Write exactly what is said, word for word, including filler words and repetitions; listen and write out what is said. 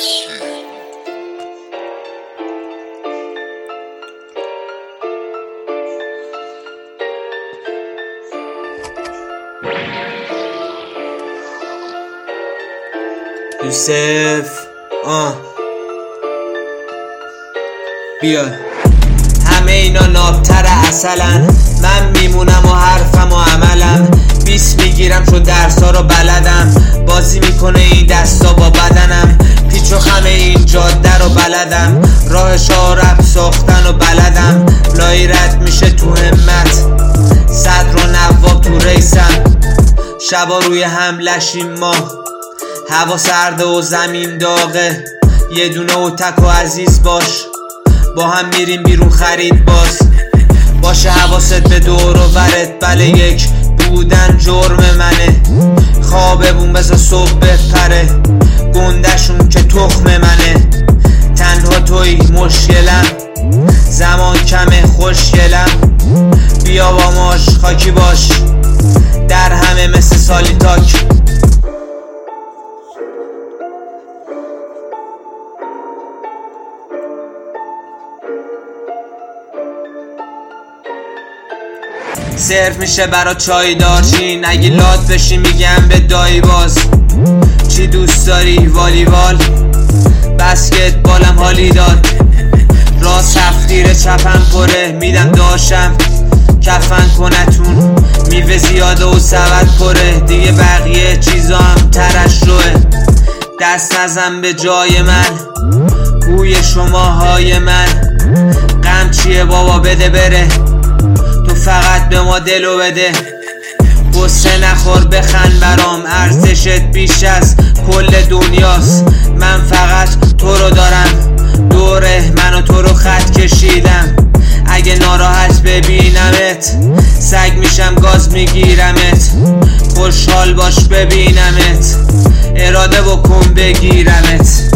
یوسف آه بیا. همه اینا نابتر عسلن، من میمونم و حرفم و عملم. بیس میگیرم چون درسا رو بلدم، بازی میکنه این دستا با بدنم. پیچ و خم این جاده رو بلدم، راهش ها رپ ساختن و بلدم. لایی رد میشه تو همت، صدر و نواب تو ریسم. شبا روی هم لشیم ما، هوا سرده و زمین داغه. یه دونه و تک و عزیز باش، با هم میریم بیرون خرید باز. باشه حواست به دور و برت، بله یک بودن جرم منه. خوابه بون بذار صبح بپره، گندشون که تخم منه. تنها توی مشکلم، زمان کمه خوشگلم. بیا با ماش خاکی باش، در همه مثل سالی تاک. سرف میشه برا چای دارچین، اگه لات بشی میگم به دایی باز. چی دوست داری؟ والیبال، بسکتبالم حالی داد. راست هفتیره چپم پره، میدم داشم کفن کنتون. میوه زیاده و سبد پره، دیگه بقیه چیزا هم ترش روه. دست نزن به جای من، بوی شماهای من. غم چیه بابا بده بره، تو فقط به ما دلو بده. قصه نخور بخند برام، ارزشت بیش از کل دنیاست. من فقط تو رو دارم، دوره من و تو رو خط کشیدم. اگه ناراحت ببینمت، سگ میشم گاز میگیرمت. خوشحال باش ببینمت، اراده بکن بگیرمت.